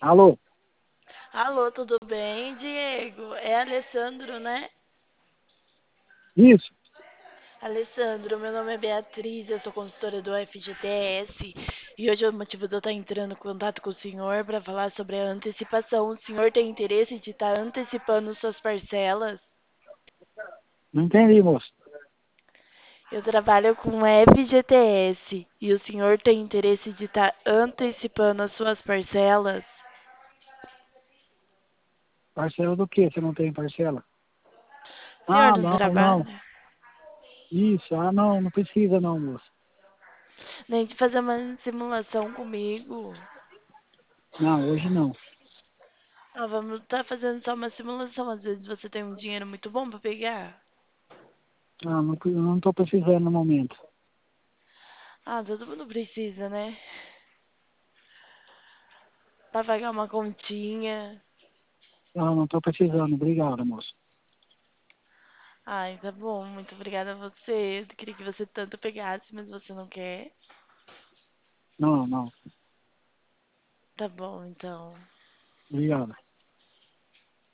Alô? Alô, tudo bem, Diego? É Alessandro, né? Isso? Alessandro, meu nome é Beatriz, eu sou consultora do FGTS e hoje o motivo de eu estar entrando em contato com o senhor para falar sobre a antecipação. O senhor tem interesse de estar antecipando suas parcelas? Não entendi, moço. Eu trabalho com FGTS e o senhor tem interesse de estar antecipando as suas parcelas? Parcela do quê? Você não tem parcela? O senhor Ah, não não, não. trabalha? Isso, não, não precisa não, moço. Nem de fazer uma simulação comigo. Não, hoje não. Ah, vamos estar fazendo só uma simulação. Às vezes você tem um dinheiro muito bom para pegar. Não estou precisando no momento. Ah, todo mundo precisa, né? Para pagar uma continha. Não estou precisando. Obrigado, moço. Ai, tá bom. Muito obrigada a você. Eu queria que você tanto pegasse, mas você não quer. Não, não. Tá bom, então. Obrigado.